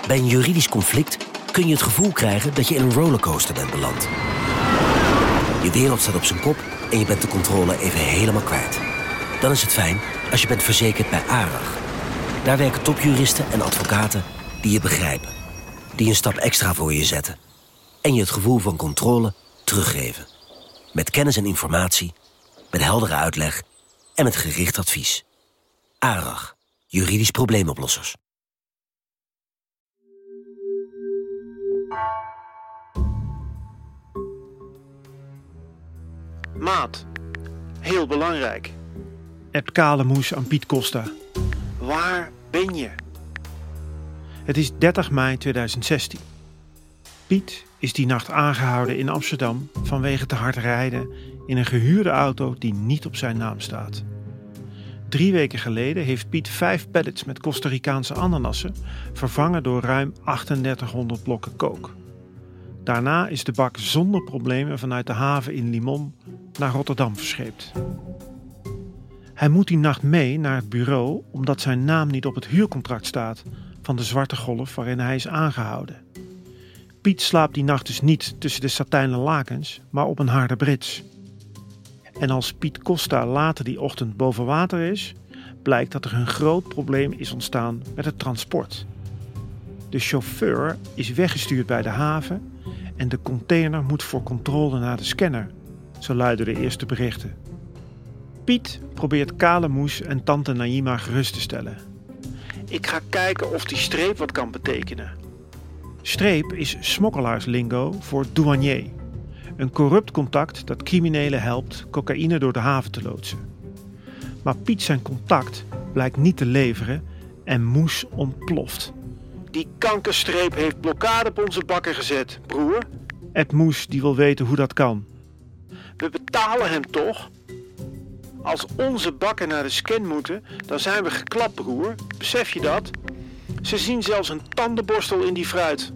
Bij een juridisch conflict kun je het gevoel krijgen dat je in een rollercoaster bent beland. Je wereld staat op zijn kop en je bent de controle even helemaal kwijt. Dan is het fijn als je bent verzekerd bij ARAG. Daar werken topjuristen en advocaten die je begrijpen. Die een stap extra voor je zetten. En je het gevoel van controle teruggeven. Met kennis en informatie, met heldere uitleg en met gericht advies. ARAG, juridisch probleemoplossers. Maat, heel belangrijk. Appt Kalemoes aan Piet Costa. Waar ben je? Het is 30 mei 2016. Piet is die nacht aangehouden in Amsterdam vanwege te hard rijden in een gehuurde auto die niet op zijn naam staat. 3 weken geleden heeft Piet 5 pallets met Costa Ricaanse ananassen vervangen door ruim 3800 blokken kook. Daarna is de bak zonder problemen vanuit de haven in Limon naar Rotterdam verscheept. Hij moet die nacht mee naar het bureau omdat zijn naam niet op het huurcontract staat van de Zwarte Golf waarin hij is aangehouden. Piet slaapt die nacht dus niet tussen de satijnen lakens, maar op een harde brits. En als Piet Costa later die ochtend boven water is, blijkt dat er een groot probleem is ontstaan met het transport. De chauffeur is weggestuurd bij de haven en de container moet voor controle naar de scanner, zo luiden de eerste berichten. Piet probeert Kalemoes en tante Naïma gerust te stellen. Ik ga kijken of die streep wat kan betekenen. Streep is smokkelaarslingo voor douanier. Een corrupt contact dat criminelen helpt cocaïne door de haven te loodsen. Maar Piet zijn contact blijkt niet te leveren en Moes ontploft. Die kankerstreep heeft blokkade op onze bakken gezet, broer. Ed Moes die wil weten hoe dat kan. We betalen hem toch? Als onze bakken naar de scan moeten, dan zijn we geklapt, broer. Besef je dat? Ze zien zelfs een tandenborstel in die fruit.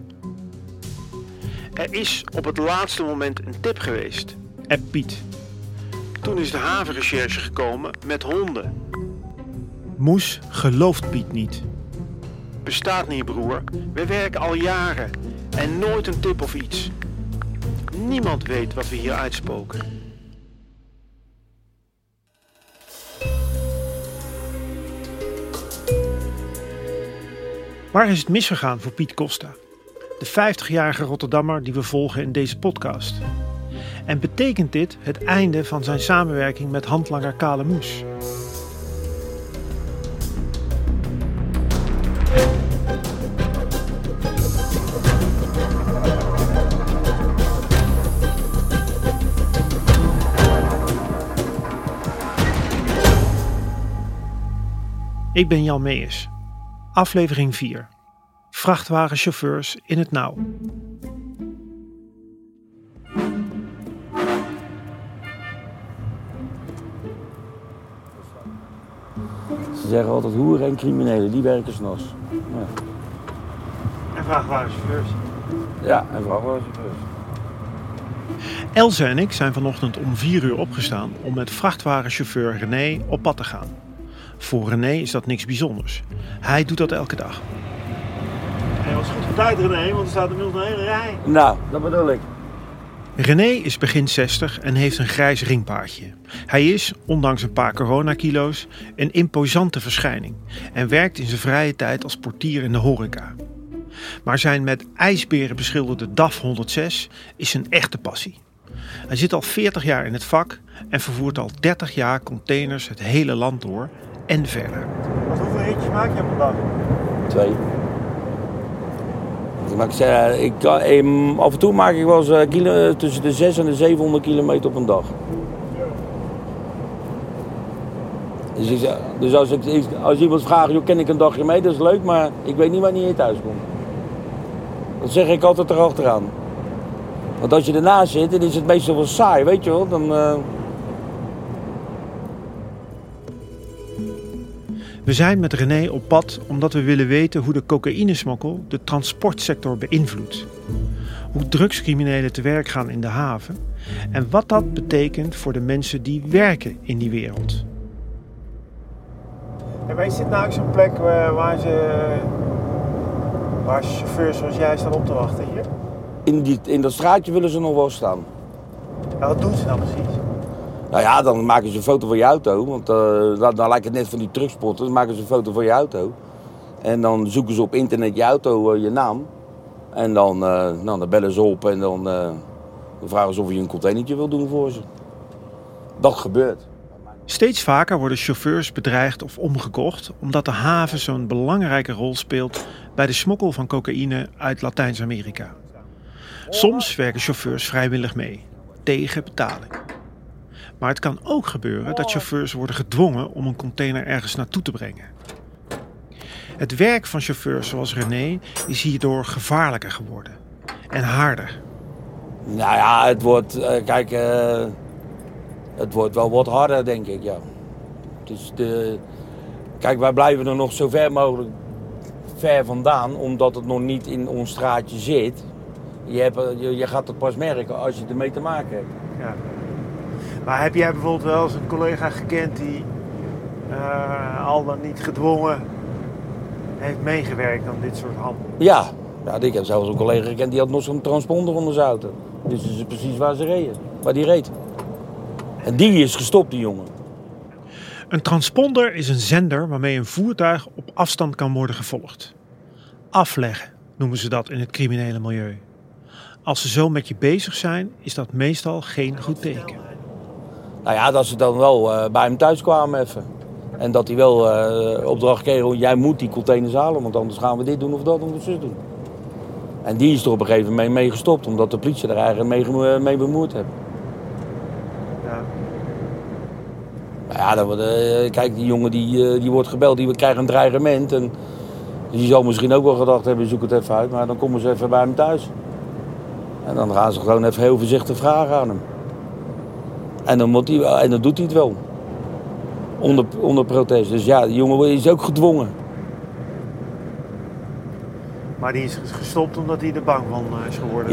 Er is op het laatste moment een tip geweest. Ed Piet. Toen is de havenrecherche gekomen met honden. Moes gelooft Piet niet. Bestaat niet, broer. We werken al jaren en nooit een tip of iets. Niemand weet wat we hier uitspoken. Waar is het misgegaan voor Piet Costa? De 50-jarige Rotterdammer die we volgen in deze podcast. En betekent dit het einde van zijn samenwerking met handlanger Kalemoes? Ik ben Jan Meijers. Aflevering 4. Vrachtwagenchauffeurs in het nauw. Ze zeggen altijd hoeren en criminelen, die werken 's nachts. Ja. En vrachtwagenchauffeurs. Ja, en vrachtwagenchauffeurs. Elze en ik zijn vanochtend om 4 uur opgestaan om met vrachtwagenchauffeur René op pad te gaan. Voor René is dat niks bijzonders. Hij doet dat elke dag. Hij was goed voor tijd, René, want er staat inmiddels een hele rij. Nou, dat bedoel ik. René is begin 60 en heeft een grijs ringpaardje. Hij is, ondanks een paar coronakilo's, een imposante verschijning en werkt in zijn vrije tijd als portier in de horeca. Maar zijn met ijsberen beschilderde DAF 106 is zijn echte passie. Hij zit al 40 jaar in het vak en vervoert al 30 jaar containers het hele land door en verder. Hoeveel ritjes maak je op een dag? 2. Af en toe maak ik wel eens tussen de 600 en de 700 kilometer op een dag. Dus als iemand vraagt, joh, ken ik een dagje mee, dat is leuk, maar ik weet niet wanneer je thuis komt. Dat zeg ik altijd erachteraan. Want als je ernaast zit, dan is het meestal wel saai, weet je wel. We zijn met René op pad omdat we willen weten hoe de cocaïnesmokkel de transportsector beïnvloedt. Hoe drugscriminelen te werk gaan in de haven en wat dat betekent voor de mensen die werken in die wereld. En wij zitten nou op zo'n plek waar ze Waar chauffeurs zoals jij staan op te wachten hier? In dat straatje willen ze nog wel staan. Ja, wat doen ze dan precies? Nou ja, dan maken ze een foto van je auto. Want dan lijkt het net van die truckspotten. Dan maken ze een foto van je auto. En dan zoeken ze op internet je auto, je naam. En dan bellen ze op en dan vragen ze of je een containertje wil doen voor ze. Dat gebeurt. Steeds vaker worden chauffeurs bedreigd of omgekocht omdat de haven zo'n belangrijke rol speelt bij de smokkel van cocaïne uit Latijns-Amerika. Soms werken chauffeurs vrijwillig mee, tegen betaling. Maar het kan ook gebeuren dat chauffeurs worden gedwongen om een container ergens naartoe te brengen. Het werk van chauffeurs zoals René is hierdoor gevaarlijker geworden en harder. Nou ja, het wordt wel wat harder, denk ik, ja. Kijk, wij blijven er nog zo ver mogelijk ver vandaan, omdat het nog niet in ons straatje zit. Je gaat het pas merken als je ermee te maken hebt. Ja. Maar heb jij bijvoorbeeld wel eens een collega gekend die al dan niet gedwongen heeft meegewerkt aan dit soort handel? Ja, ik heb zelfs een collega gekend die had nog zo'n transponder onder zijn auto. Dus dat is precies waar ze reden, waar die reed. En die is gestopt, die jongen. Een transponder is een zender waarmee een voertuig op afstand kan worden gevolgd. Afleggen noemen ze dat in het criminele milieu. Als ze zo met je bezig zijn, is dat meestal geen goed teken. Nou ja, dat ze dan wel bij hem thuis kwamen even. En dat hij wel opdracht kreeg, jij moet die containers halen, want anders gaan we dit doen of dat of zus doen. En die is er op een gegeven moment mee gestopt, omdat de politie er eigenlijk mee bemoeid heeft. Ja. Nou ja, kijk, die jongen die wordt gebeld, die krijgt een dreigement. En die zal misschien ook wel gedacht hebben, zoek het even uit. Maar dan komen ze even bij hem thuis. En dan gaan ze gewoon even heel voorzichtig vragen aan hem. En dan doet hij het wel. Onder protest. Dus ja, die jongen is ook gedwongen. Maar die is gestopt omdat hij er bang van is geworden?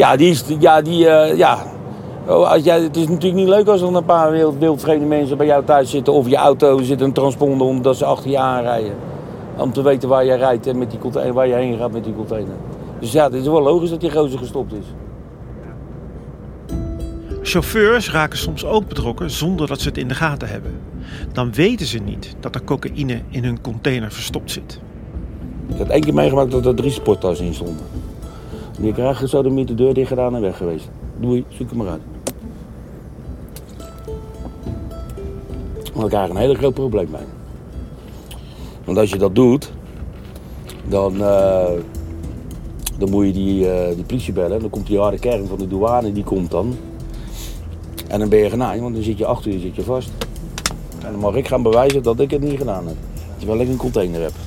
Het is natuurlijk niet leuk als er een paar wildvreemde mensen bij jou thuis zitten. Of je auto zit een transponder omdat ze achter je aanrijden. Om te weten waar jij rijdt en met die container, waar je heen gaat met die container. Dus ja, het is wel logisch dat die gozer gestopt is. Chauffeurs raken soms ook betrokken zonder dat ze het in de gaten hebben. Dan weten ze niet dat er cocaïne in hun container verstopt zit. Ik had 1 keer meegemaakt dat er 3 sporttassen in stonden. Die krijgen zo de deur dicht gedaan en weg geweest. Doei, zoek hem maar uit. Dan krijg je een hele groot probleem bij. Want als je dat doet, dan moet je die politie bellen. Dan komt die harde kern van de douane, die komt dan. En dan ben je genaaid, want dan zit je achter je vast. En dan mag ik gaan bewijzen dat ik het niet gedaan heb. Terwijl ik een container heb.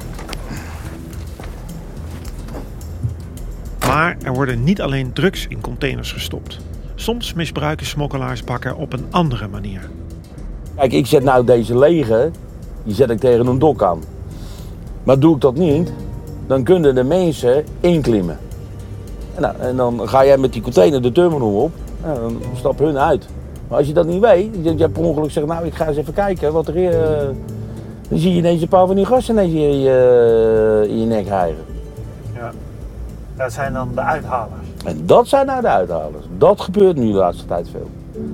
Maar er worden niet alleen drugs in containers gestopt. Soms misbruiken smokkelaars bakken op een andere manier. Kijk, ik zet nou deze lege, die zet ik tegen een dok aan. Maar doe ik dat niet, dan kunnen de mensen inklimmen. En dan ga jij met die container de terminal op. En dan stappen hun uit. Maar als je dat niet weet, dat je per ongeluk zegt, nou ik ga eens even kijken wat er dan zie je ineens een paar van die gasten in je nek hijgen. Ja, dat zijn dan de uithalers. En dat zijn nou de uithalers. Dat gebeurt nu de laatste tijd veel.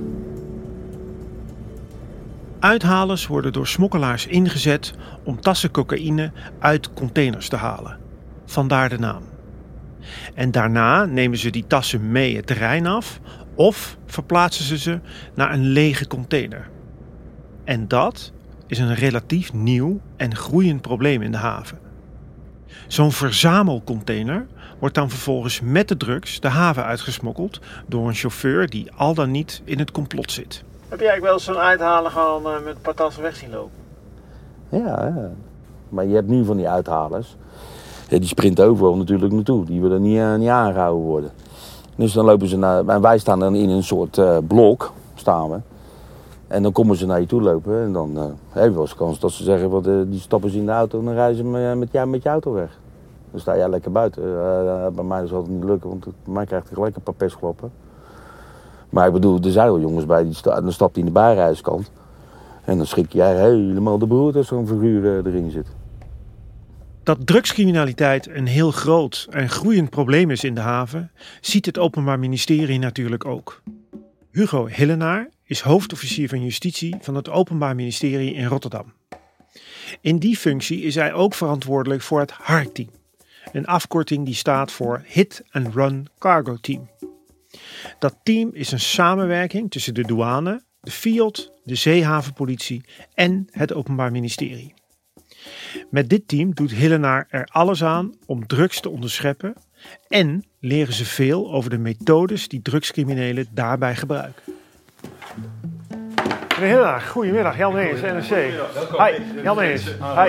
Uithalers worden door smokkelaars ingezet om tassen cocaïne uit containers te halen. Vandaar de naam. En daarna nemen ze die tassen mee het terrein af of verplaatsen ze naar een lege container. En dat is een relatief nieuw en groeiend probleem in de haven. Zo'n verzamelcontainer wordt dan vervolgens met de drugs de haven uitgesmokkeld door een chauffeur die al dan niet in het complot zit. Heb jij wel eens zo'n uithaler gewoon met een paar tassen weg zien lopen? Ja, maar je hebt nu van die uithalers. Die sprinten overal natuurlijk naartoe. Die willen niet aangehouden worden. Dus dan lopen ze naar... En wij staan dan in een soort blok, staan we. En dan komen ze naar je toe lopen. En dan hebben we wel eens kans dat ze zeggen, die stappen ze in de auto en dan rijden ze met je auto weg. Dan sta jij lekker buiten. Bij mij zal het niet lukken, want bij mij krijgt hij gelijk een paar pestkloppen. Maar ik bedoel, er zijn wel jongens bij, dan stapt hij in de bijrijderskant. En dan schrik jij helemaal de broer als zo'n figuur erin zit. Dat drugscriminaliteit een heel groot en groeiend probleem is in de haven, ziet het Openbaar Ministerie natuurlijk ook. Hugo Hillenaar is hoofdofficier van justitie van het Openbaar Ministerie in Rotterdam. In die functie is hij ook verantwoordelijk voor het HARC-team, een afkorting die staat voor Hit and Run Cargo Team. Dat team is een samenwerking tussen de douane, de FIOD, de zeehavenpolitie en het Openbaar Ministerie. Met dit team doet Hillenaar er alles aan om drugs te onderscheppen en leren ze veel over de methodes die drugscriminelen daarbij gebruiken. Meneer Hillenaar, goedemiddag. Jan Meijers, NRC. Hi, Jan Meijers. Hi.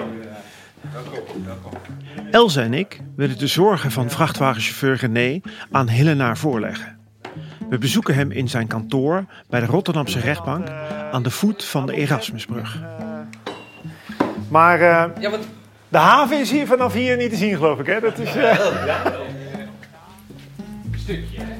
Elze en ik willen de zorgen van vrachtwagenchauffeur René aan Hillenaar voorleggen. We bezoeken hem in zijn kantoor bij de Rotterdamse rechtbank aan de voet van de Erasmusbrug. Maar de haven is hier vanaf hier niet te zien, geloof ik, hè? Dat is, Een stukje, hè?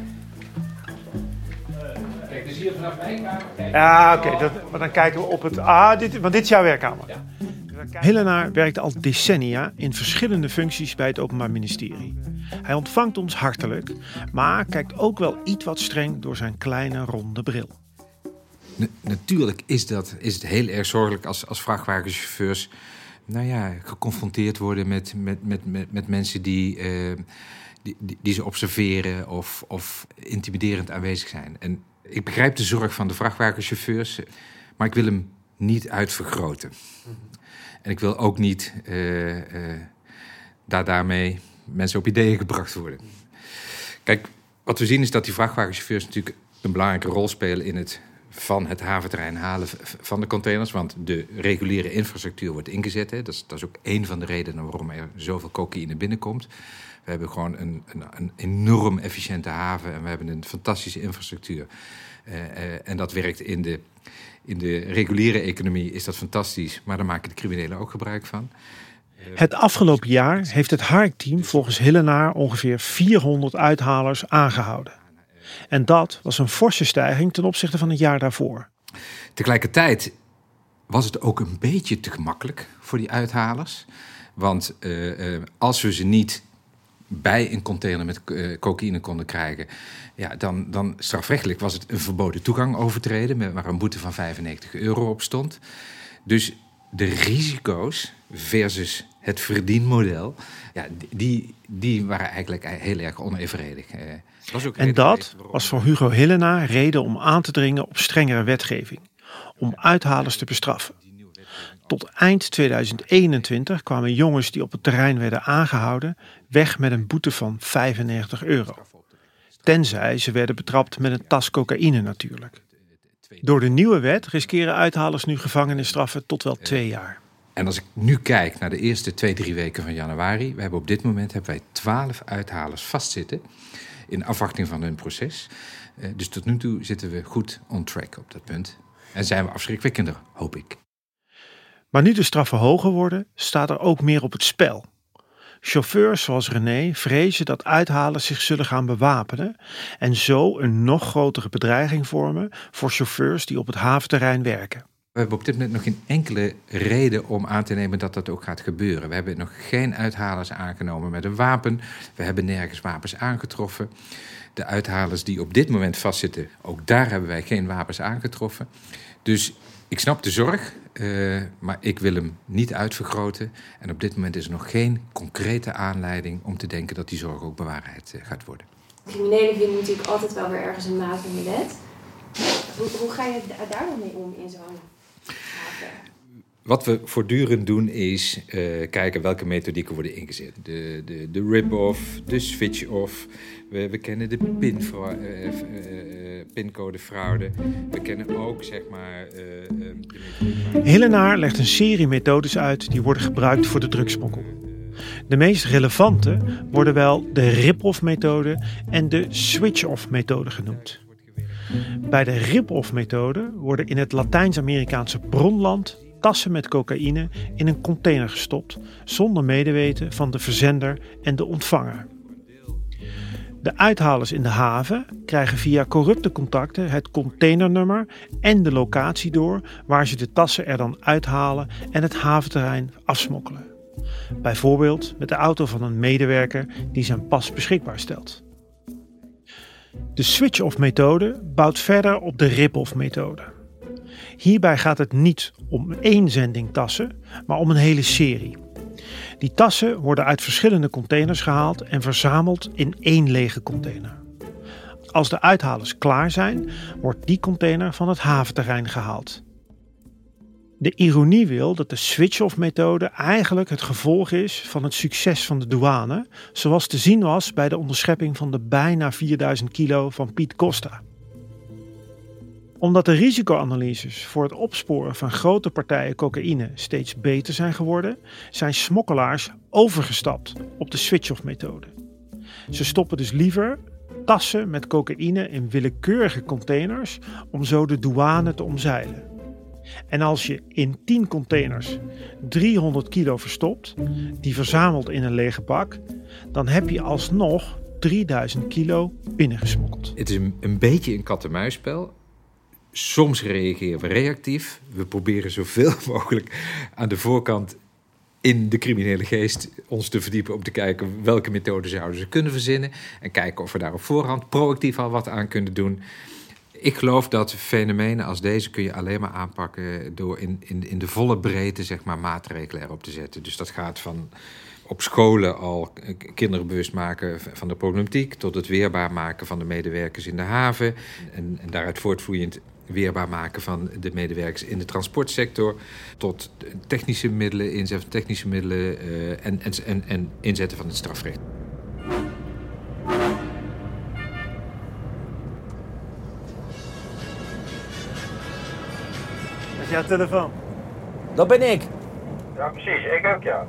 Kijk, dus hier vanaf mijn kamer. Ja, oké. Maar dan kijken we op het... want dit is jouw werkkamer. Ja. Hillenaar werkt al decennia in verschillende functies bij het Openbaar Ministerie. Hij ontvangt ons hartelijk, maar kijkt ook wel iets wat streng door zijn kleine ronde bril. Natuurlijk is het heel erg zorgelijk als vrachtwagenchauffeurs geconfronteerd worden met mensen die ze observeren of intimiderend aanwezig zijn. En ik begrijp de zorg van de vrachtwagenchauffeurs, maar ik wil hem niet uitvergroten. En ik wil ook niet daarmee mensen op ideeën gebracht worden. Kijk, wat we zien is dat die vrachtwagenchauffeurs natuurlijk een belangrijke rol spelen van het haventerrein halen van de containers. Want de reguliere infrastructuur wordt ingezet. Hè. Dat is ook één van de redenen waarom er zoveel cocaïne binnenkomt. We hebben gewoon een enorm efficiënte haven en we hebben een fantastische infrastructuur. En dat werkt in de reguliere economie is dat fantastisch, maar daar maken de criminelen ook gebruik van. Het afgelopen jaar heeft het HARC-team volgens Hillenaar ongeveer 400 uithalers aangehouden. En dat was een forse stijging ten opzichte van het jaar daarvoor. Tegelijkertijd was het ook een beetje te gemakkelijk voor die uithalers. Want als we ze niet bij een container met cocaïne konden krijgen, ja, dan strafrechtelijk was het een verboden toegang overtreden, waar een boete van €95 op stond. Dus de risico's versus het verdienmodel, ja, die waren eigenlijk heel erg onevenredig. En dat was voor Hugo Hillenaar reden om aan te dringen op strengere wetgeving, om uithalers te bestraffen. Tot eind 2021 kwamen jongens die op het terrein werden aangehouden weg met een boete van €95. Tenzij ze werden betrapt met een tas cocaïne natuurlijk. Door de nieuwe wet riskeren uithalers nu gevangenisstraffen tot wel 2 jaar. En als ik nu kijk naar de eerste 2-3 weken van januari, op dit moment hebben wij 12 uithalers vastzitten in afwachting van hun proces. Dus tot nu toe zitten we goed on track op dat punt. En zijn we afschrikwekkender, hoop ik. Maar nu de straffen hoger worden, staat er ook meer op het spel. Chauffeurs zoals René vrezen dat uithalers zich zullen gaan bewapenen en zo een nog grotere bedreiging vormen voor chauffeurs die op het haventerrein werken. We hebben op dit moment nog geen enkele reden om aan te nemen dat dat ook gaat gebeuren. We hebben nog geen uithalers aangenomen met een wapen. We hebben nergens wapens aangetroffen. De uithalers die op dit moment vastzitten, ook daar hebben wij geen wapens aangetroffen. Dus ik snap de zorg, maar ik wil hem niet uitvergroten. En op dit moment is er nog geen concrete aanleiding om te denken dat die zorg ook bewaarheid gaat worden. Criminelen vinden natuurlijk altijd wel weer ergens een maat in de wet. Hoe ga je daar dan mee om in zo'n haven? Wat we voortdurend doen is kijken welke methodieken worden ingezet. De rip-off, de switch-off. We kennen de pincodefraude. We kennen ook, zeg maar... Hillenaar legt een serie methodes uit die worden gebruikt voor de drugssmokkel. De meest relevante worden wel de rip-off methode en de switch-off methode genoemd. Bij de rip-off methode worden in het Latijns-Amerikaanse bronland tassen met cocaïne in een container gestopt, zonder medeweten van de verzender en de ontvanger. De uithalers in de haven krijgen via corrupte contacten het containernummer en de locatie door waar ze de tassen er dan uithalen en het haventerrein afsmokkelen. Bijvoorbeeld met de auto van een medewerker die zijn pas beschikbaar stelt. De switch-off-methode bouwt verder op de rip-off-methode. Hierbij gaat het niet om 1 zending tassen, maar om een hele serie. Die tassen worden uit verschillende containers gehaald en verzameld in 1 lege container. Als de uithalers klaar zijn, wordt die container van het haventerrein gehaald. De ironie wil dat de switch-off-methode eigenlijk het gevolg is van het succes van de douane, zoals te zien was bij de onderschepping van de bijna 4000 kilo van Piet Costa. Omdat de risicoanalyses voor het opsporen van grote partijen cocaïne steeds beter zijn geworden, zijn smokkelaars overgestapt op de switch-off-methode. Ze stoppen dus liever tassen met cocaïne in willekeurige containers om zo de douane te omzeilen. En als je in 10 containers 300 kilo verstopt, die verzamelt in een lege bak, dan heb je alsnog 3000 kilo binnengesmokkeld. Het is een beetje een kat-en-muisspel. Soms reageren we reactief. We proberen zoveel mogelijk aan de voorkant in de criminele geest ons te verdiepen om te kijken welke methoden zouden ze kunnen verzinnen en kijken of we daar op voorhand proactief al wat aan kunnen doen. Ik geloof dat fenomenen als deze kun je alleen maar aanpakken door in de volle breedte zeg maar, maatregelen erop te zetten. Dus dat gaat van op scholen al kinderen bewust maken van de problematiek, tot het weerbaar maken van de medewerkers in de haven en daaruit voortvloeiend weerbaar maken van de medewerkers in de transportsector, tot technische middelen, inzet van technische middelen en inzetten van het strafrecht. Dat is jouw telefoon. Dat ben ik. Ja, precies. Ik ook, ja.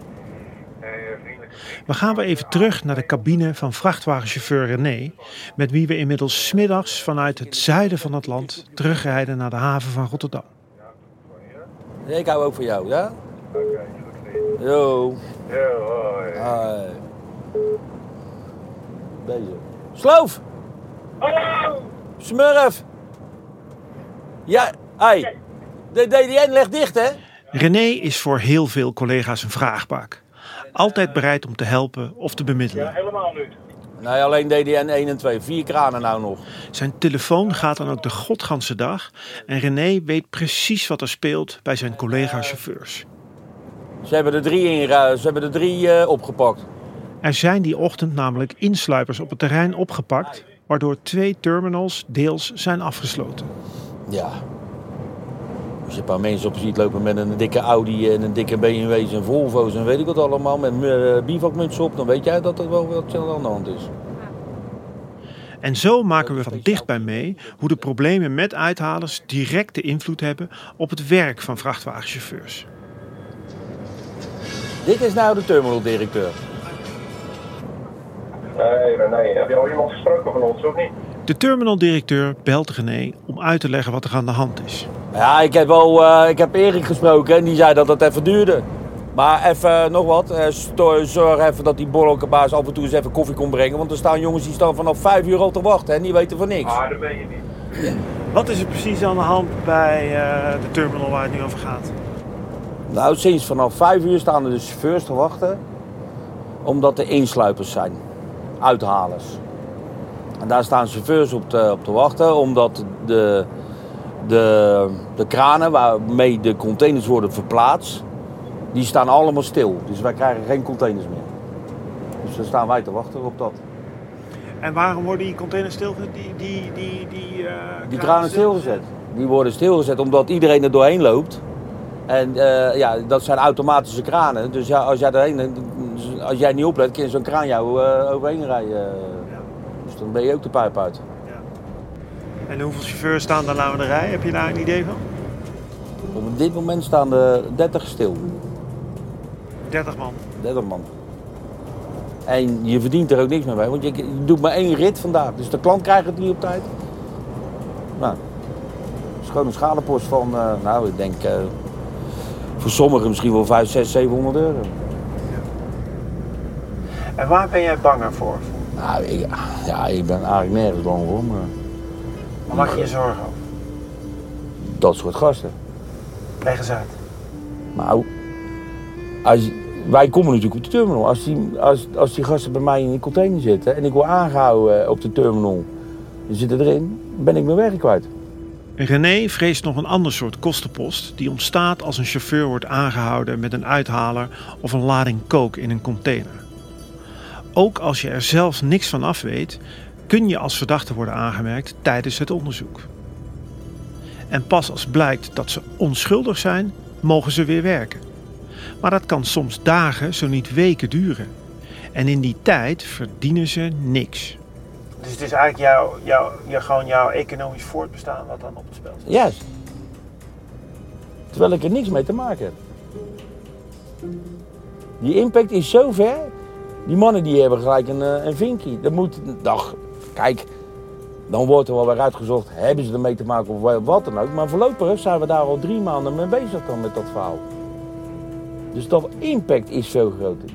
We gaan weer even terug naar de cabine van vrachtwagenchauffeur René, met wie we inmiddels 's middags vanuit het zuiden van het land terugrijden naar de haven van Rotterdam. Ik hou ook van jou, ja? Oké, goed. Yo. Ja, hoi. Hi. Bezig. Sloof! Hallo! Smurf! Ja, hey. De DDN legt dicht, hè? René is voor heel veel collega's een vraagbaak. Altijd bereid om te helpen of te bemiddelen. Ja, helemaal niet. Nee, alleen DDN 1 en 2. 4 kranen nou nog. Zijn telefoon gaat dan ook de godganse dag en René weet precies wat er speelt bij zijn collega-chauffeurs. Ze hebben er 3 opgepakt. Er zijn die ochtend namelijk insluipers op het terrein opgepakt, waardoor 2 terminals deels zijn afgesloten. Ja. Als je een paar mensen op ziet lopen met een dikke Audi en een dikke BMW's en Volvo's en weet ik wat allemaal, met bivakmuts op, dan weet jij dat er wel wat aan de hand is. En zo maken we van dichtbij mee hoe de problemen met uithalers directe invloed hebben op het werk van vrachtwagenchauffeurs. Dit is nou de terminaldirecteur. Nee, heb je al iemand gesproken van ons, of niet? De terminaldirecteur belt René om uit te leggen wat er aan de hand is. Ja, ik heb Erik gesproken en die zei dat het even duurde. Maar even nog wat, zorg even dat die borrelkabaas af en toe eens even koffie kon brengen. Want er staan jongens die staan vanaf 5 uur al te wachten en die weten van niks. Ah, dat ben je niet. Wat is er precies aan de hand bij de terminal waar het nu over gaat? Nou, sinds vanaf 5 uur staan er de chauffeurs te wachten. Omdat er insluipers zijn, uithalers. En daar staan chauffeurs op te wachten, omdat de kranen waarmee de containers worden verplaatst, die staan allemaal stil. Dus wij krijgen geen containers meer. Dus daar staan wij te wachten op dat. En waarom worden die containers stilgezet? Die kranen stilgezet. Die worden stilgezet omdat iedereen er doorheen loopt. En dat zijn automatische kranen. Dus ja, als jij niet oplet, kan je zo'n kraan jou overheen rijden. Dus dan ben je ook de pijp uit. Ja. En hoeveel chauffeurs staan daar nou in de rij? Heb je daar een idee van? Op dit moment staan er 30 stil. 30 man. 30 man. En je verdient er ook niks meer bij, want je doet maar 1 rit vandaag. Dus de klant krijgt het niet op tijd. Nou, het is gewoon een schadepost van, ik denk voor sommigen misschien wel 500, 600, 700 euro. Ja. En waar ben jij banger voor? Nou, ik ben eigenlijk nergens bang voor, maar... Waar maak je je zorgen over? Dat soort gasten. Leg eens uit. Nou, wij komen natuurlijk op de terminal. Als die gasten bij mij in die container zitten en ik word aangehouden op de terminal, die zitten erin, ben ik mijn werk kwijt. René vreest nog een ander soort kostenpost die ontstaat als een chauffeur wordt aangehouden met een uithaler of een lading coke in een container. Ook als je er zelf niks van af weet, kun je als verdachte worden aangemerkt tijdens het onderzoek. En pas als blijkt dat ze onschuldig zijn, mogen ze weer werken. Maar dat kan soms dagen, zo niet weken duren. En in die tijd verdienen ze niks. Dus het is eigenlijk gewoon jouw economisch voortbestaan wat dan op het spel staat. Juist. Terwijl ik er niks mee te maken heb. Die impact is zo ver. Die mannen die hebben gelijk een vinkje. Kijk, dan wordt er wel weer uitgezocht, hebben ze ermee te maken of wat dan ook. Maar voorlopig zijn we daar al 3 maanden mee bezig dan met dat verhaal. Dus dat impact is veel groter.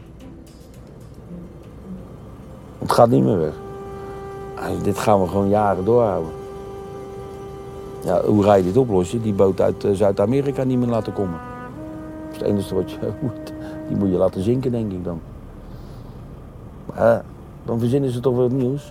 Het gaat niet meer weg. Dit gaan we gewoon jaren doorhouden. Ja, hoe ga je dit oplossen? Die boot uit Zuid-Amerika niet meer laten komen. Dat is het enige wat je moet. Die moet je laten zinken, denk ik dan. Maar dan verzinnen ze toch weer wat nieuws.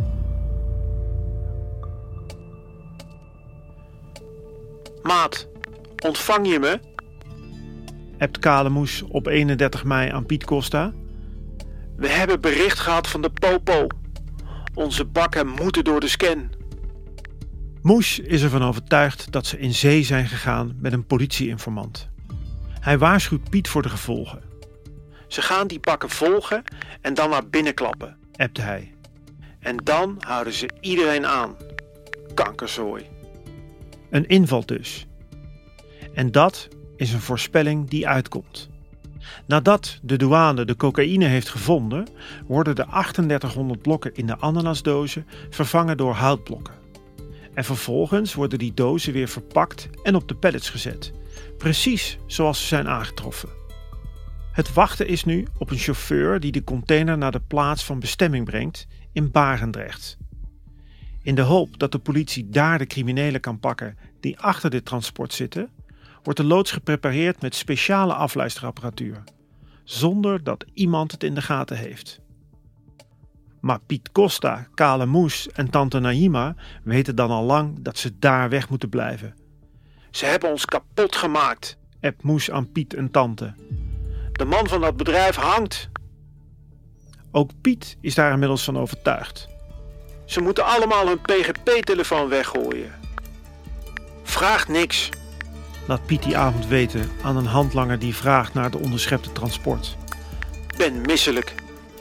Maat, ontvang je me? Appt Kale Moes op 31 mei aan Piet Costa. We hebben bericht gehad van de Popo. Onze bakken moeten door de scan. Moes is ervan overtuigd dat ze in zee zijn gegaan met een politieinformant. Hij waarschuwt Piet voor de gevolgen. Ze gaan die bakken volgen en dan naar binnen klappen. Appt hij. En dan houden ze iedereen aan. Kankerzooi. Een inval dus. En dat is een voorspelling die uitkomt. Nadat de douane de cocaïne heeft gevonden, worden de 3800 blokken in de ananasdozen vervangen door houtblokken. En vervolgens worden die dozen weer verpakt en op de pallets gezet. Precies zoals ze zijn aangetroffen. Het wachten is nu op een chauffeur die de container naar de plaats van bestemming brengt in Barendrecht. In de hoop dat de politie daar de criminelen kan pakken die achter dit transport zitten, wordt de loods geprepareerd met speciale afluisterapparatuur, zonder dat iemand het in de gaten heeft. Maar Piet Costa, Kale Moes en tante Naïma weten dan al lang dat ze daar weg moeten blijven. Ze hebben ons kapot gemaakt. Appt Moes aan Piet en tante. De man van dat bedrijf hangt. Ook Piet is daar inmiddels van overtuigd. Ze moeten allemaal hun PGP-telefoon weggooien. Vraag niks. Laat Piet die avond weten aan een handlanger die vraagt naar de onderschepte transport. Ben misselijk.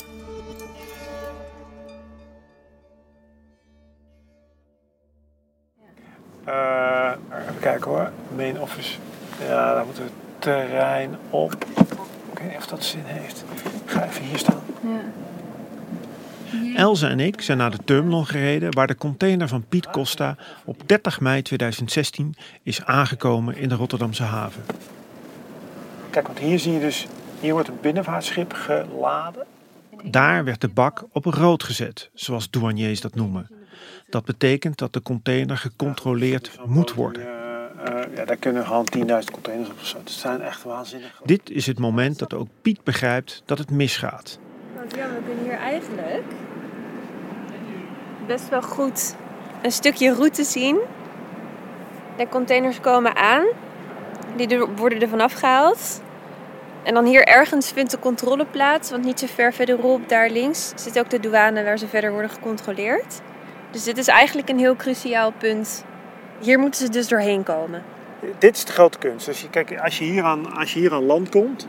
Even kijken hoor. Main office. Ja, daar moeten we het terrein op. Ik weet niet of dat zin heeft. Ik ga even hier staan. Ja. Elze en ik zijn naar de terminal gereden waar de container van Piet Costa op 30 mei 2016 is aangekomen in de Rotterdamse haven. Kijk, want hier zie je dus, hier wordt een binnenvaartschip geladen. Daar werd de bak op rood gezet, zoals douaniers dat noemen. Dat betekent dat de container gecontroleerd moet worden. Ja, daar kunnen gewoon 10.000 containers op of zo. Het zijn echt waanzinnig. Dit is het moment dat ook Piet begrijpt dat het misgaat. Want ja, we kunnen hier eigenlijk best wel goed een stukje route zien. De containers komen aan. Die worden er vanaf gehaald. En dan hier ergens vindt de controle plaats. Want niet zo ver verderop, daar links, zit ook de douane waar ze verder worden gecontroleerd. Dus dit is eigenlijk een heel cruciaal punt. Hier moeten ze dus doorheen komen. Dit is de grote kunst. Dus kijk, als je hier aan land komt,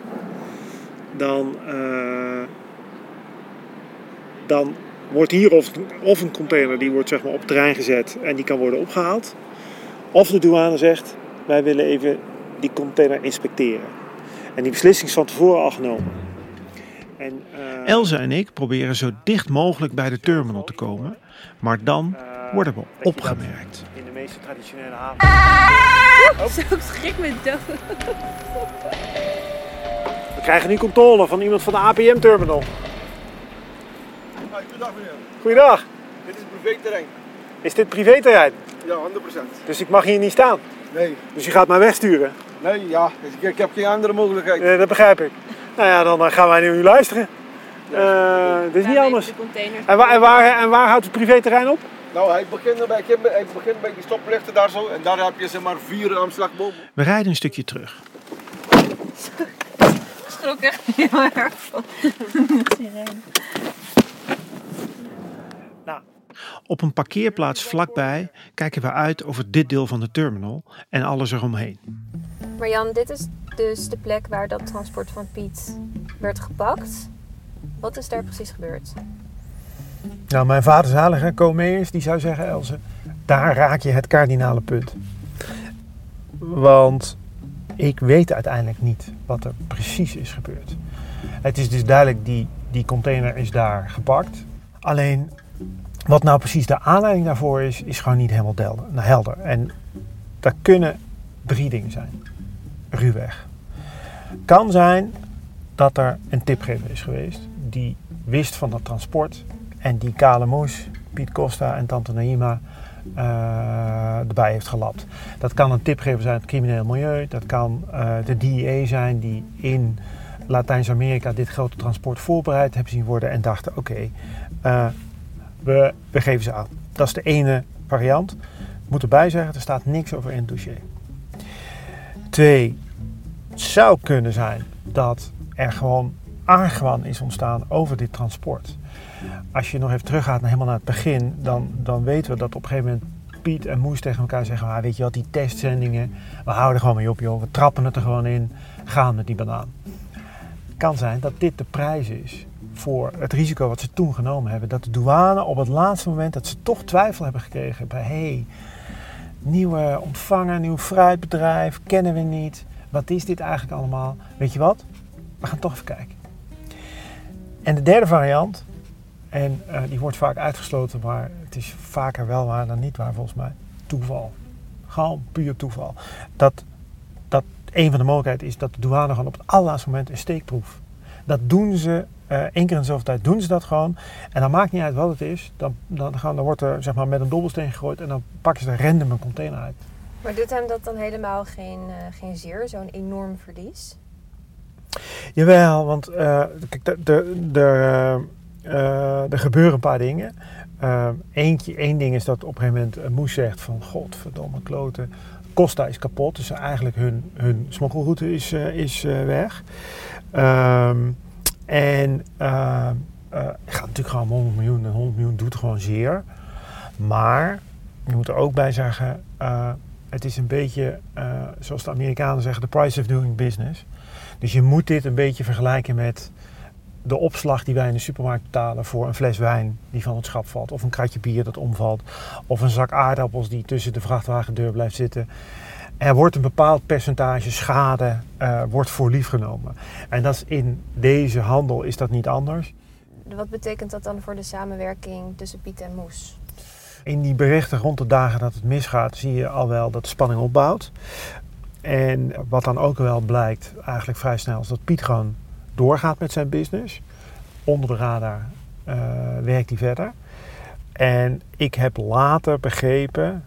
dan wordt hier of een container die wordt zeg maar op het terrein gezet en die kan worden opgehaald. Of de douane zegt, wij willen even die container inspecteren. En die beslissing is van tevoren al genomen. Elze en ik proberen zo dicht mogelijk bij de terminal te komen, maar dan worden we opgemerkt. In de meeste traditionele haven. Zo schrik me dood. We krijgen nu controle van iemand van de APM-terminal. Goedendag meneer. Goeiedag. Dit is privéterrein. Is dit privéterrein? Ja, 100%. Dus ik mag hier niet staan? Nee. Dus u gaat mij wegsturen? Nee, ja. Ik heb geen andere mogelijkheid. Dat begrijp ik. Nou ja, dan gaan wij nu luisteren. Dit is niet anders. En waar houdt het privéterrein op? Nou, hij begint bij die stoplichten daar zo. En daar heb je zeg maar 4 aanslagbomen. We rijden een stukje terug. Ik schrok echt heel erg van de sirene. Op een parkeerplaats vlakbij kijken we uit over dit deel van de terminal en alles eromheen. Marjan, dit is dus de plek waar dat transport van Piet werd gepakt. Wat is daar precies gebeurd? Nou, mijn vaderzalige Komeers, die zou zeggen, Else, daar raak je het kardinale punt. Want ik weet uiteindelijk niet wat er precies is gebeurd. Het is dus duidelijk, die container is daar gepakt. Alleen, wat nou precies de aanleiding daarvoor is gewoon niet helemaal helder. En dat kunnen 3 dingen zijn. Ruwweg. Kan zijn dat er een tipgever is geweest die wist van dat transport en die Kale Moes, Piet Costa en Tante Naïma erbij heeft gelapt. Dat kan een tipgever zijn uit het crimineel milieu. Dat kan de DEA zijn die in Latijns-Amerika dit grote transport voorbereid hebben zien worden en dachten oké, we geven ze aan. Dat is de ene variant. Ik moet erbij zeggen, er staat niks over in het dossier. 2, het zou kunnen zijn dat er gewoon argwaan is ontstaan over dit transport. Als je nog even teruggaat helemaal naar het begin, dan weten we dat op een gegeven moment Piet en Moes tegen elkaar zeggen, weet je wat, die testzendingen, we houden er gewoon mee op joh, we trappen het er gewoon in, gaan met die banaan. Het kan zijn dat dit de prijs is voor het risico wat ze toen genomen hebben. Dat de douane op het laatste moment, dat ze toch twijfel hebben gekregen bij, nieuwe ontvanger, nieuw fruitbedrijf, kennen we niet. Wat is dit eigenlijk allemaal? Weet je wat? We gaan toch even kijken. En de derde variant, en die wordt vaak uitgesloten, maar het is vaker wel waar dan niet waar volgens mij. Toeval. Gewoon puur toeval. Dat een van de mogelijkheden is dat de douane gewoon op het allerlaatste moment een steekproef. Dat doen ze, 1 keer in zoveel tijd doen ze dat gewoon. En dan maakt niet uit wat het is. Dan wordt er zeg maar, met een dobbelsteen gegooid en dan pakken ze er random een container uit. Maar doet hem dat dan helemaal geen zeer, zo'n enorm verlies? Jawel, want kijk, er gebeuren een paar dingen. Één ding is dat op een gegeven moment Moes zegt van godverdomme kloten, Costa is kapot. Dus eigenlijk hun smokkelroute is weg. Gaat natuurlijk gewoon 100 miljoen en 100 miljoen doet gewoon zeer. Maar je moet er ook bij zeggen, het is een beetje zoals de Amerikanen zeggen, the price of doing business. Dus je moet dit een beetje vergelijken met de opslag die wij in de supermarkt betalen voor een fles wijn die van het schap valt. Of een kratje bier dat omvalt. Of een zak aardappels die tussen de vrachtwagendeur blijft zitten. Er wordt een bepaald percentage schade wordt voor lief genomen. En dat is in deze handel is dat niet anders. Wat betekent dat dan voor de samenwerking tussen Piet en Moes? In die berichten rond de dagen dat het misgaat zie je al wel dat de spanning opbouwt. En wat dan ook wel blijkt eigenlijk vrij snel is dat Piet gewoon doorgaat met zijn business. Onder de radar werkt hij verder. En ik heb later begrepen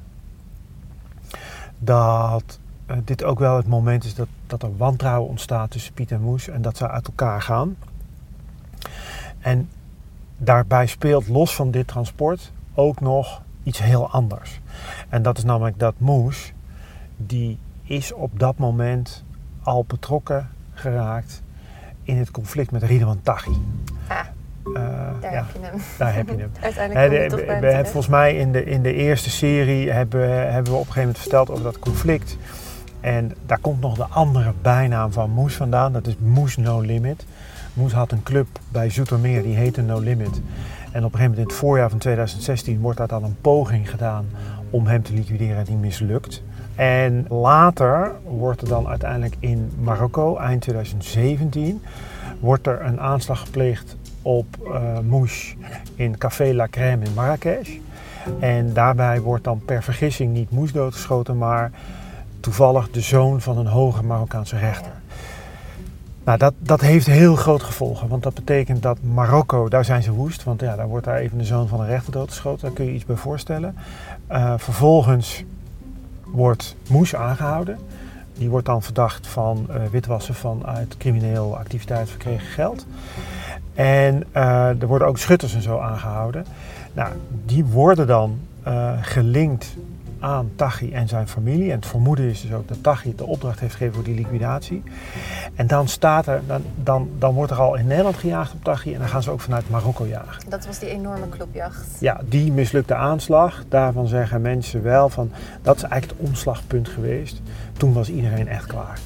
dat dit ook wel het moment is dat er wantrouwen ontstaat tussen Piet en Moes en dat ze uit elkaar gaan. En daarbij speelt los van dit transport ook nog iets heel anders. En dat is namelijk dat Moes, die is op dat moment al betrokken geraakt in het conflict met Ridwan Taghi. Heb je hem. Daar heb je hem. Uiteindelijk we hebben volgens mij in de eerste serie hebben we op een gegeven moment verteld over dat conflict. En daar komt nog de andere bijnaam van Moes vandaan. Dat is Moes No Limit. Moes had een club bij Zoetermeer, die heette No Limit. En op een gegeven moment in het voorjaar van 2016 wordt daar dan een poging gedaan om hem te liquideren die mislukt. En later wordt er dan uiteindelijk in Marokko, eind 2017, wordt er een aanslag gepleegd op Moes in Café La Crème in Marrakesh. En daarbij wordt dan per vergissing niet Moes doodgeschoten, maar toevallig de zoon van een hoge Marokkaanse rechter. Nou, dat heeft heel grote gevolgen, want dat betekent dat Marokko, daar zijn ze woest, want ja, daar wordt daar even de zoon van een rechter doodgeschoten, daar kun je iets bij voorstellen. Vervolgens wordt Moes aangehouden. Die wordt dan verdacht van witwassen vanuit crimineel activiteit verkregen geld. En er worden ook schutters en zo aangehouden. Nou, die worden dan gelinkt aan Taghi en zijn familie. En het vermoeden is dus ook dat Taghi de opdracht heeft gegeven voor die liquidatie. En dan staat er, dan wordt er al in Nederland gejaagd op Taghi en dan gaan ze ook vanuit Marokko jagen. Dat was die enorme klopjacht. Ja, die mislukte aanslag. Daarvan zeggen mensen wel van, dat is eigenlijk het omslagpunt geweest. Toen was iedereen echt klaar.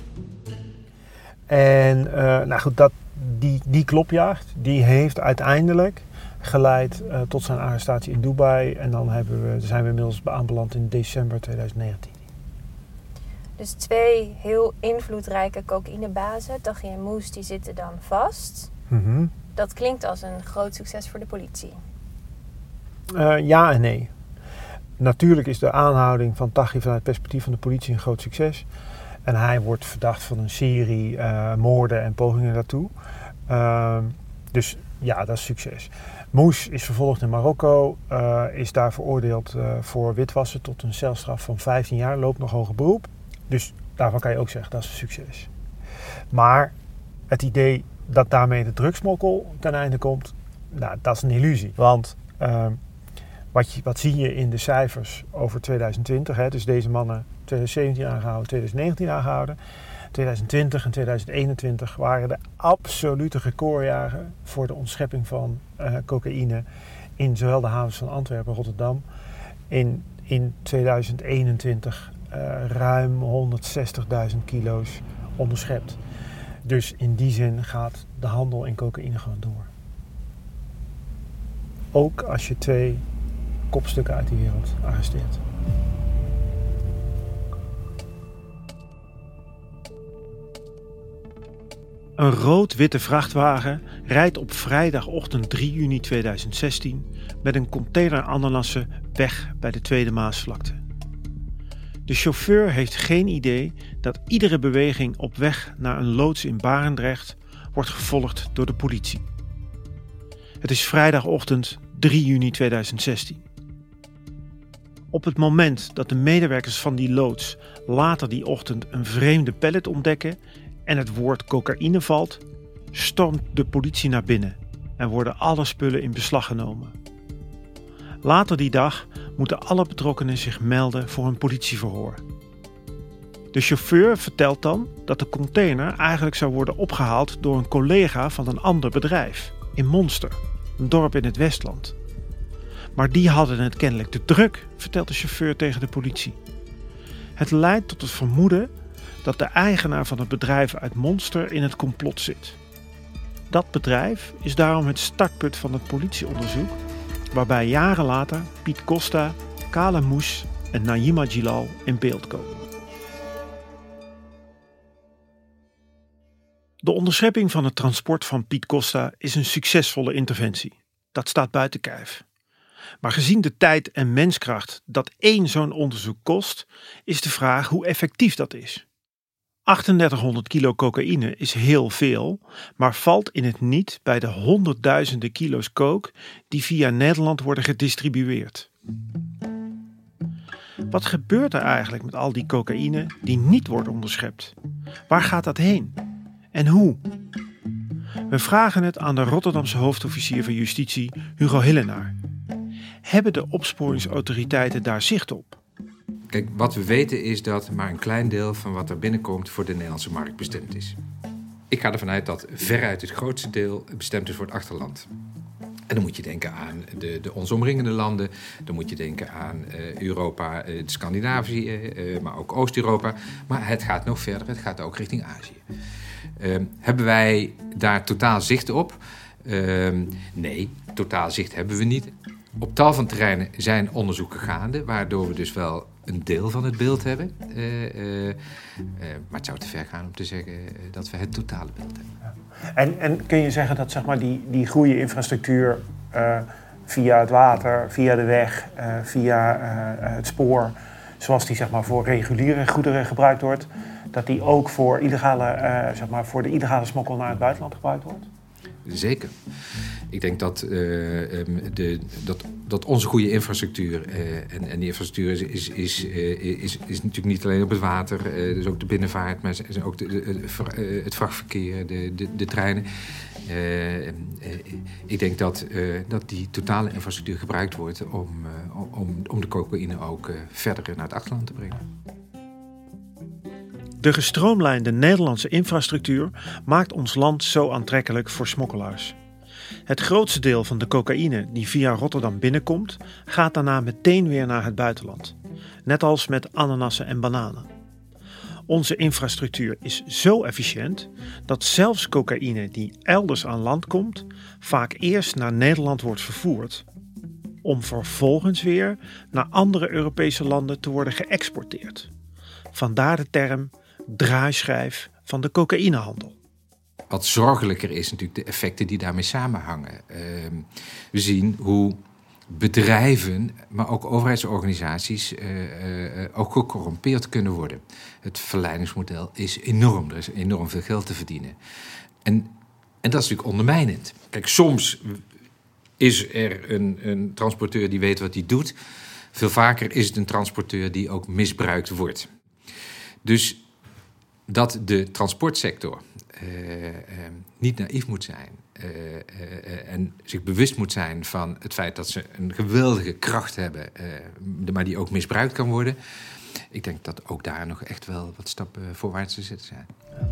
En nou goed, die klopjacht, die heeft uiteindelijk geleid tot zijn arrestatie in Dubai. En dan zijn we inmiddels aanbeland in december 2019. Dus 2 heel invloedrijke cocaïnebazen, Taghi en Moes, die zitten dan vast. Mm-hmm. Dat klinkt als een groot succes voor de politie. Ja en nee. Natuurlijk is de aanhouding van Taghi vanuit het perspectief van de politie een groot succes. En hij wordt verdacht van een serie moorden en pogingen daartoe. Dus ja, dat is succes. Moes is vervolgd in Marokko, is daar veroordeeld voor witwassen tot een celstraf van 15 jaar, loopt nog hoger beroep. Dus daarvan kan je ook zeggen, dat is een succes. Maar het idee dat daarmee de drugsmokkel ten einde komt, nou, dat is een illusie. Want wat zie je in de cijfers over 2020, hè? Dus deze mannen 2017 aangehouden, 2019 aangehouden. 2020 en 2021 waren de absolute recordjaren voor de ontschepping van cocaïne in zowel de havens van Antwerpen en Rotterdam. In 2021 ruim 160.000 kilo's onderschept. Dus in die zin gaat de handel in cocaïne gewoon door. Ook als je 2 kopstukken uit die wereld arresteert. Een rood-witte vrachtwagen rijdt op vrijdagochtend 3 juni 2016 met een container ananassen weg bij de Tweede Maasvlakte. De chauffeur heeft geen idee dat iedere beweging op weg naar een loods in Barendrecht wordt gevolgd door de politie. Het is vrijdagochtend 3 juni 2016. Op het moment dat de medewerkers van die loods later die ochtend een vreemde pallet ontdekken en het woord cocaïne valt, stormt de politie naar binnen en worden alle spullen in beslag genomen. Later die dag moeten alle betrokkenen zich melden voor een politieverhoor. De chauffeur vertelt dan dat de container eigenlijk zou worden opgehaald door een collega van een ander bedrijf in Monster, een dorp in het Westland. Maar die hadden het kennelijk te druk, vertelt de chauffeur tegen de politie. Het leidt tot het vermoeden dat de eigenaar van het bedrijf uit Monster in het complot zit. Dat bedrijf is daarom het startpunt van het politieonderzoek, waarbij jaren later Piet Costa, Khalem Moes en Naïma Djilal in beeld komen. De onderschepping van het transport van Piet Costa is een succesvolle interventie. Dat staat buiten kijf. Maar gezien de tijd en menskracht dat 1 zo'n onderzoek kost, is de vraag hoe effectief dat is. 3800 kilo cocaïne is heel veel, maar valt in het niet bij de honderdduizenden kilo's coke die via Nederland worden gedistribueerd. Wat gebeurt er eigenlijk met al die cocaïne die niet wordt onderschept? Waar gaat dat heen? En hoe? We vragen het aan de Rotterdamse hoofdofficier van Justitie, Hugo Hillenaar. Hebben de opsporingsautoriteiten daar zicht op? Kijk, wat we weten is dat maar een klein deel van wat er binnenkomt voor de Nederlandse markt bestemd is. Ik ga ervan uit dat veruit het grootste deel bestemd is voor het achterland. En dan moet je denken aan de ons omringende landen. Dan moet je denken aan Europa, Scandinavië, maar ook Oost-Europa. Maar het gaat nog verder, het gaat ook richting Azië. Hebben wij daar totaal zicht op? Nee, totaal zicht hebben we niet. Op tal van terreinen zijn onderzoeken gaande, waardoor we dus wel een deel van het beeld hebben. Maar het zou te ver gaan om te zeggen dat we het totale beeld hebben. Ja. En kun je zeggen dat zeg maar, die goede infrastructuur via het water, via de weg, via het spoor, zoals die zeg maar, voor reguliere goederen gebruikt wordt, dat die ook voor voor de illegale smokkel naar het buitenland gebruikt wordt? Zeker. Ik denk dat dat onze goede infrastructuur... en die infrastructuur is natuurlijk niet alleen op het water... dus ook de binnenvaart, maar ook het vrachtverkeer, de treinen... ik denk dat die totale infrastructuur gebruikt wordt... om de cocaïne ook verder naar het achterland te brengen. De gestroomlijnde Nederlandse infrastructuur maakt ons land zo aantrekkelijk voor smokkelaars. Het grootste deel van de cocaïne die via Rotterdam binnenkomt, gaat daarna meteen weer naar het buitenland. Net als met ananassen en bananen. Onze infrastructuur is zo efficiënt dat zelfs cocaïne die elders aan land komt, vaak eerst naar Nederland wordt vervoerd, om vervolgens weer naar andere Europese landen te worden geëxporteerd. Vandaar de term draaischijf van de cocaïnehandel. Wat zorgelijker is natuurlijk de effecten die daarmee samenhangen. We zien hoe bedrijven, maar ook overheidsorganisaties ook gecorrumpeerd kunnen worden. Het verleidingsmodel is enorm. Er is enorm veel geld te verdienen. En dat is natuurlijk ondermijnend. Kijk, soms is er een transporteur die weet wat hij doet. Veel vaker is het een transporteur die ook misbruikt wordt. Dus dat de transportsector niet naïef moet zijn en zich bewust moet zijn van het feit dat ze een geweldige kracht hebben, maar die ook misbruikt kan worden. Ik denk dat ook daar nog echt wel wat stappen voorwaarts te zetten zijn.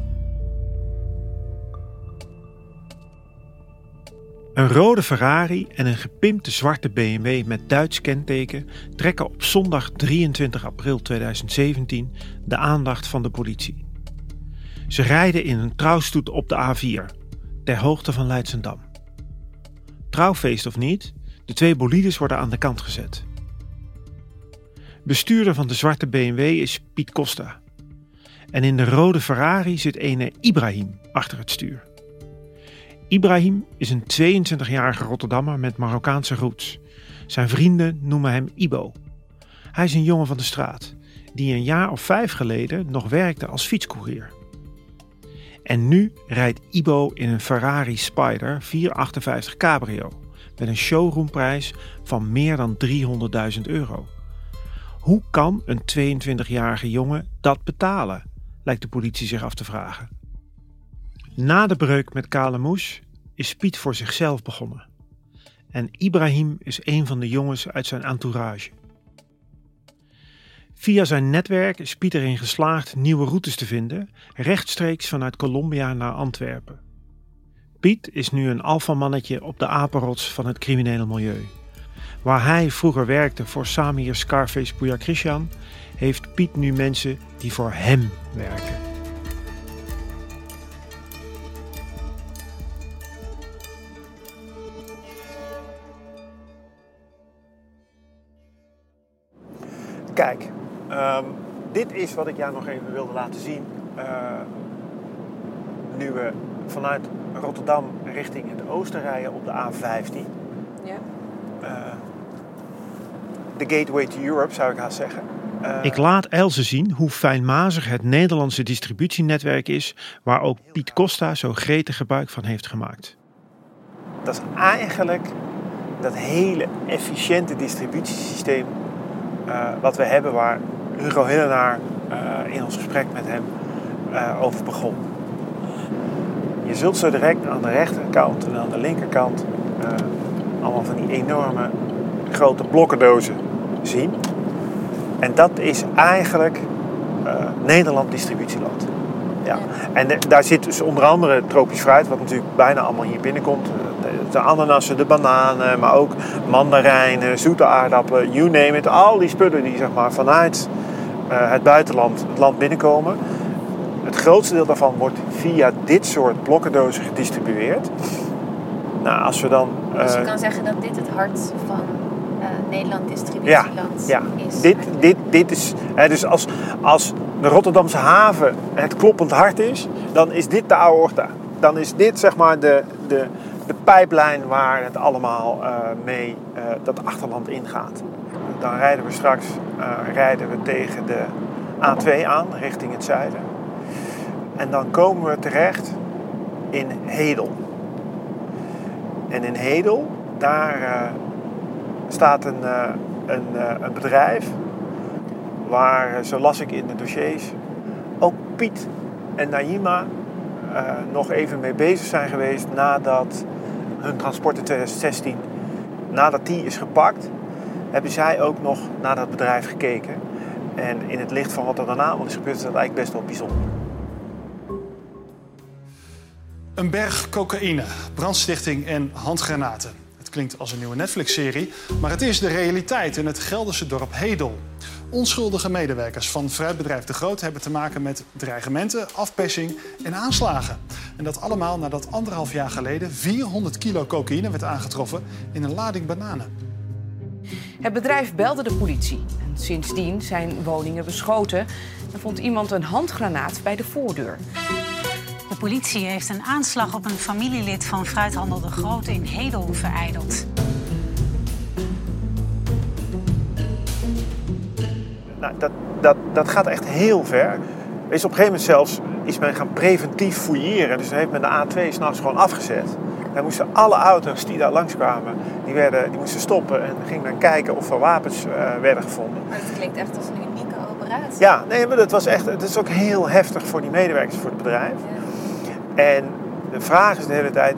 Een rode Ferrari en een gepimpte zwarte BMW met Duits kenteken trekken op zondag 23 april 2017 de aandacht van de politie. Ze rijden in een trouwstoet op de A4, ter hoogte van Leidschendam. Trouwfeest of niet, de twee bolides worden aan de kant gezet. Bestuurder van de zwarte BMW is Piet Costa. En in de rode Ferrari zit ene Ibrahim achter het stuur. Ibrahim is een 22-jarige Rotterdammer met Marokkaanse roots. Zijn vrienden noemen hem Ibo. Hij is een jongen van de straat, die een jaar of 5 geleden nog werkte als fietscourier. En nu rijdt Ibo in een Ferrari Spider 458 Cabrio met een showroomprijs van meer dan €300.000. Hoe kan een 22-jarige jongen dat betalen, lijkt de politie zich af te vragen. Na de breuk met Kale Moes is Piet voor zichzelf begonnen. En Ibrahim is een van de jongens uit zijn entourage. Via zijn netwerk is Piet erin geslaagd nieuwe routes te vinden, rechtstreeks vanuit Colombia naar Antwerpen. Piet is nu een alfamannetje op de apenrots van het criminele milieu. Waar hij vroeger werkte voor Samir Scarface Bouyakrishyan, heeft Piet nu mensen die voor hem werken. Kijk, dit is wat ik jou nog even wilde laten zien. Nu we vanuit Rotterdam richting het oosten rijden op de A15. Ja. De gateway to Europe zou ik haast zeggen. Ik laat Else zien hoe fijnmazig het Nederlandse distributienetwerk is, waar ook Piet Costa zo gretig gebruik van heeft gemaakt. Dat is eigenlijk dat hele efficiënte distributiesysteem wat we hebben, waar Hugo Hillenaar in ons gesprek met hem over begon. Je zult zo direct aan de rechterkant en aan de linkerkant allemaal van die enorme grote blokkendozen zien. En dat is eigenlijk Nederland distributieland. Ja. En daar zit dus onder andere tropisch fruit, wat natuurlijk bijna allemaal hier binnenkomt. De ananassen, de bananen, maar ook mandarijnen, zoete aardappelen, you name it. Al die spullen die zeg maar vanuit het buitenland het land binnenkomen. Het grootste deel daarvan wordt via dit soort blokkendozen gedistribueerd. Nou, als we dan... Dus je kan zeggen dat dit het hart van Nederland distributieland is. Dit is... dus als de Rotterdamse haven het kloppend hart is, dan is dit de aorta. Dan is dit zeg maar de pijplijn waar het allemaal mee dat achterland ingaat. Dan rijden we straks tegen de A2 aan, richting het zuiden. En dan komen we terecht in Hedel. En in Hedel, daar staat een bedrijf waar, zo las ik in de dossiers, ook Piet en Naïma nog even mee bezig zijn geweest nadat hun transport in 2016, nadat die is gepakt, hebben zij ook nog naar dat bedrijf gekeken. En in het licht van wat er daarna is gebeurd, is dat eigenlijk best wel bijzonder. Een berg cocaïne, brandstichting en handgranaten. Het klinkt als een nieuwe Netflix-serie, maar het is de realiteit in het Gelderse dorp Hedel. Onschuldige medewerkers van fruitbedrijf De Groot hebben te maken met dreigementen, afpersing en aanslagen. En dat allemaal nadat 1,5 jaar geleden 400 kilo cocaïne werd aangetroffen in een lading bananen. Het bedrijf belde de politie. En sindsdien zijn woningen beschoten en vond iemand een handgranaat bij de voordeur. De politie heeft een aanslag op een familielid van fruithandel De Groot in Hedel verijdeld. Nou, dat gaat echt heel ver. Is op een gegeven moment zelfs is men gaan preventief fouilleren. Dus dan heeft men de A2 s'nachts gewoon afgezet. Dan moesten alle auto's die daar langskwamen, die moesten stoppen. En gingen dan kijken of er wapens werden gevonden. Maar het klinkt echt als een unieke operatie. Ja, nee, maar het is ook heel heftig voor die medewerkers, voor het bedrijf. Ja. En de vraag is de hele tijd,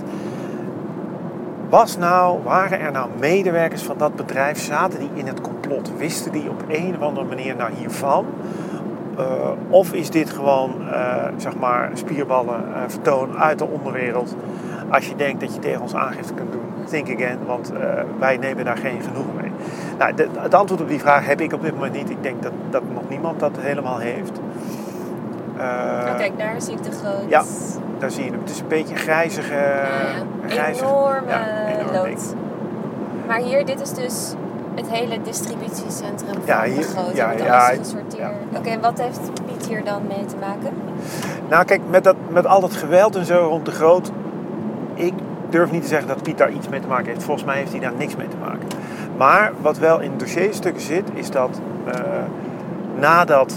waren er nou medewerkers van dat bedrijf, zaten die in het complot? Wisten die op een of andere manier nou hiervan? Of is dit gewoon, zeg maar, spierballen vertoon uit de onderwereld? Als je denkt dat je tegen ons aangifte kunt doen, think again, want wij nemen daar geen genoegen mee. Nou, het antwoord op die vraag heb ik op dit moment niet. Ik denk dat nog niemand dat helemaal heeft. Kijk, daar zie ik De Groot. Ja, daar zie je hem. Het is een beetje grijzige... Enorme enorm lood. Maar hier, dit is dus het hele distributiecentrum van De Groot. Alles gesorteerd. Ja. Oké, en wat heeft Piet hier dan mee te maken? Nou kijk, met al dat geweld en zo rond De Groot, ik durf niet te zeggen dat Piet daar iets mee te maken heeft. Volgens mij heeft hij daar niks mee te maken. Maar wat wel in dossierstukken zit, is dat nadat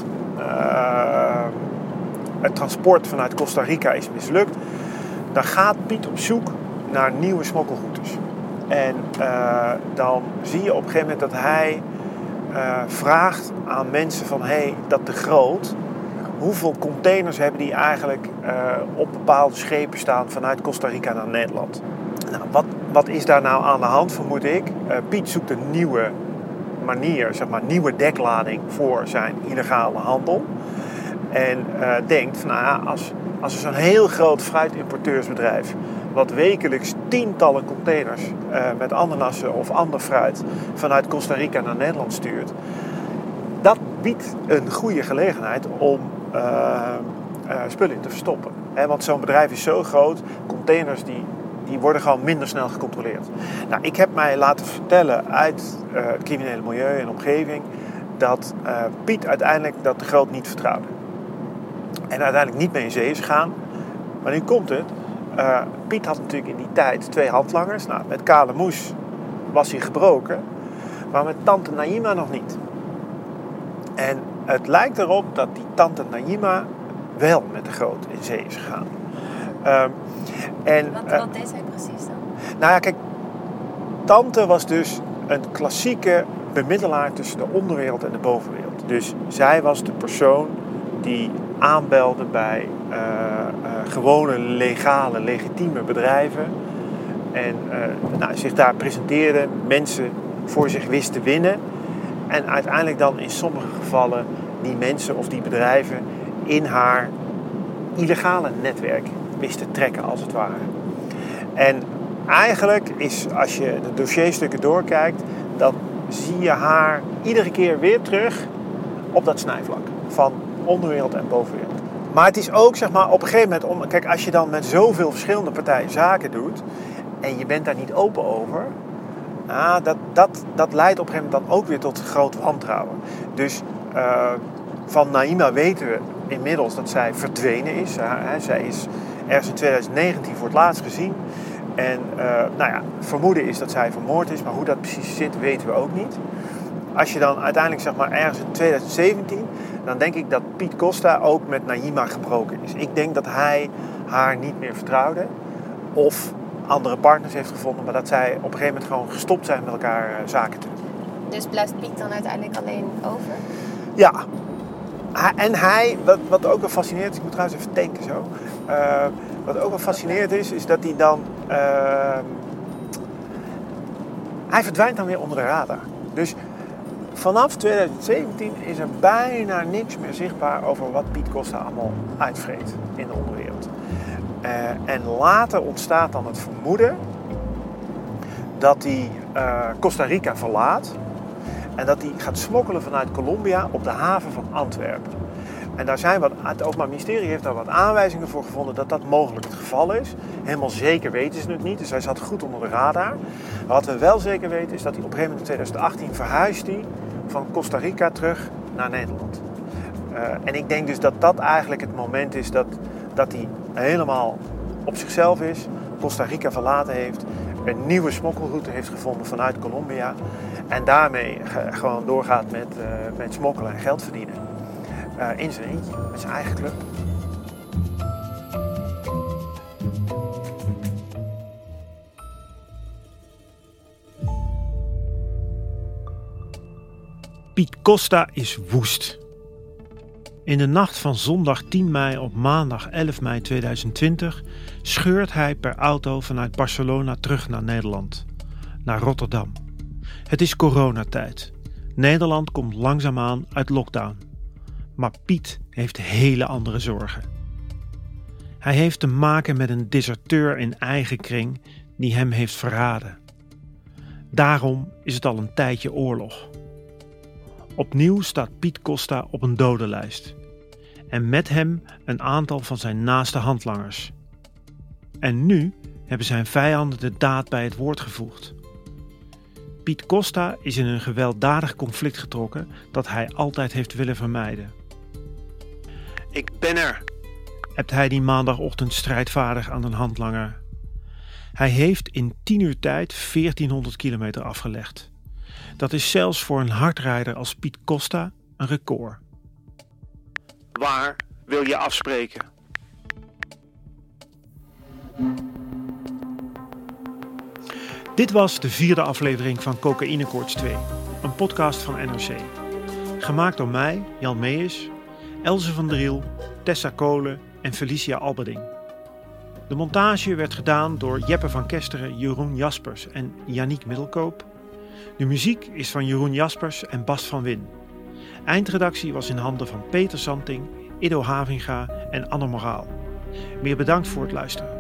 het transport vanuit Costa Rica is mislukt, dan gaat Piet op zoek naar nieuwe smokkelroutes. En dan zie je op een gegeven moment dat hij vraagt aan mensen van, dat De Groot, hoeveel containers hebben die eigenlijk op bepaalde schepen staan vanuit Costa Rica naar Nederland. Nou, wat is daar nou aan de hand, vermoed ik? Piet zoekt een nieuwe manier, zeg maar, nieuwe deklading voor zijn illegale handel. En denkt van, als er zo'n heel groot fruitimporteursbedrijf, wat wekelijks tientallen containers met ananassen of ander fruit vanuit Costa Rica naar Nederland stuurt, dat biedt een goede gelegenheid om spullen in te verstoppen. Want zo'n bedrijf is zo groot, containers die worden gewoon minder snel gecontroleerd. Nou, ik heb mij laten vertellen uit het criminele milieu en omgeving dat Piet uiteindelijk dat De Groot niet vertrouwde. En uiteindelijk niet mee in zee is gegaan. Maar nu komt het. Piet had natuurlijk in die tijd 2 handlangers. Nou, met Kale Moes was hij gebroken. Maar met tante Naïma nog niet. En het lijkt erop dat die tante Naïma wel met De Groot in zee is gegaan. Wat deed zij precies dan? Nou ja, kijk. Tante was dus een klassieke bemiddelaar tussen de onderwereld en de bovenwereld. Dus zij was de persoon die aanbelde bij gewone, legale, legitieme bedrijven. En zich daar presenteerde, mensen voor zich wist te winnen. En uiteindelijk dan in sommige gevallen die mensen of die bedrijven in haar illegale netwerk wist te trekken, als het ware. En eigenlijk is, als je de dossierstukken doorkijkt, dan zie je haar iedere keer weer terug op dat snijvlak van onderwereld en bovenwereld. Maar het is ook, zeg maar, op een gegeven moment, kijk, als je dan met zoveel verschillende partijen zaken doet en je bent daar niet open over, dat leidt op een gegeven moment dan ook weer tot groot wantrouwen. Dus van Naïma weten we inmiddels dat zij verdwenen is. Zij is ergens in 2019 voor het laatst gezien. En vermoeden is dat zij vermoord is, maar hoe dat precies zit weten we ook niet. Als je dan uiteindelijk, zeg maar, ergens in 2017, dan denk ik dat Piet Costa ook met Naïma gebroken is. Ik denk dat hij haar niet meer vertrouwde. Of andere partners heeft gevonden. Maar dat zij op een gegeven moment gewoon gestopt zijn met elkaar zaken te doen. Dus blijft Piet dan uiteindelijk alleen over? Ja. En hij, wat ook wel fascineert is, ik moet trouwens even tanken zo. Wat ook wel fascineert is dat hij dan... hij verdwijnt dan weer onder de radar. Dus vanaf 2017 is er bijna niks meer zichtbaar over wat Piet Costa allemaal uitvreet in de onderwereld. En later ontstaat dan het vermoeden dat hij Costa Rica verlaat en dat hij gaat smokkelen vanuit Colombia op de haven van Antwerpen. En daar zijn het Openbaar Ministerie heeft daar wat aanwijzingen voor gevonden dat dat mogelijk het geval is. Helemaal zeker weten ze het niet, dus hij zat goed onder de radar. Maar wat we wel zeker weten is dat hij op een gegeven moment in 2018 verhuist hij van Costa Rica terug naar Nederland. En ik denk dus dat dat eigenlijk het moment is dat hij helemaal op zichzelf is, Costa Rica verlaten heeft, een nieuwe smokkelroute heeft gevonden vanuit Colombia en daarmee gewoon doorgaat met smokkelen en geld verdienen. In zijn eentje, met zijn eigen club. Piet Costa is woest. In de nacht van zondag 10 mei op maandag 11 mei 2020 scheurt hij per auto vanuit Barcelona terug naar Nederland, naar Rotterdam. Het is coronatijd. Nederland komt langzaamaan uit lockdown. Maar Piet heeft hele andere zorgen. Hij heeft te maken met een deserteur in eigen kring die hem heeft verraden. Daarom is het al een tijdje oorlog. Opnieuw staat Piet Costa op een dodenlijst. En met hem een aantal van zijn naaste handlangers. En nu hebben zijn vijanden de daad bij het woord gevoegd. Piet Costa is in een gewelddadig conflict getrokken dat hij altijd heeft willen vermijden. Ik ben er, hebt hij die maandagochtend strijdvaardig aan een handlanger. Hij heeft in 10 uur tijd 1400 kilometer afgelegd. Dat is zelfs voor een hardrijder als Piet Costa een record. Waar wil je afspreken? Dit was de 4e aflevering van Cocaïnekoorts 2, een podcast van NRC. Gemaakt door mij, Jan Meijers, Else van der Riel, Tessa Kolen en Felicia Alberding. De montage werd gedaan door Jeppe van Kesteren, Jeroen Jaspers en Yannick Middelkoop. De muziek is van Jeroen Jaspers en Bas van Win. Eindredactie was in handen van Peter Santing, Ido Havinga en Anne Moraal. Meer bedankt voor het luisteren.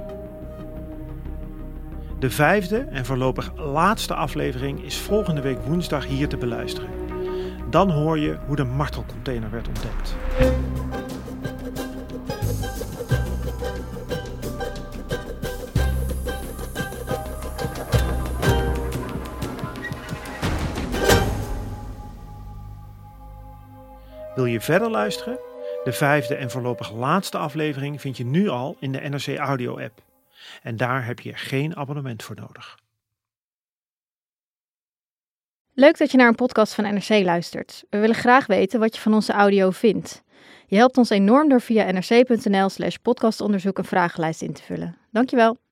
De 5e en voorlopig laatste aflevering is volgende week woensdag hier te beluisteren. Dan hoor je hoe de martelcontainer werd ontdekt. Wil je verder luisteren? De 5e en voorlopig laatste aflevering vind je nu al in de NRC Audio app. En daar heb je geen abonnement voor nodig. Leuk dat je naar een podcast van NRC luistert. We willen graag weten wat je van onze audio vindt. Je helpt ons enorm door via nrc.nl/podcastonderzoek een vragenlijst in te vullen. Dankjewel.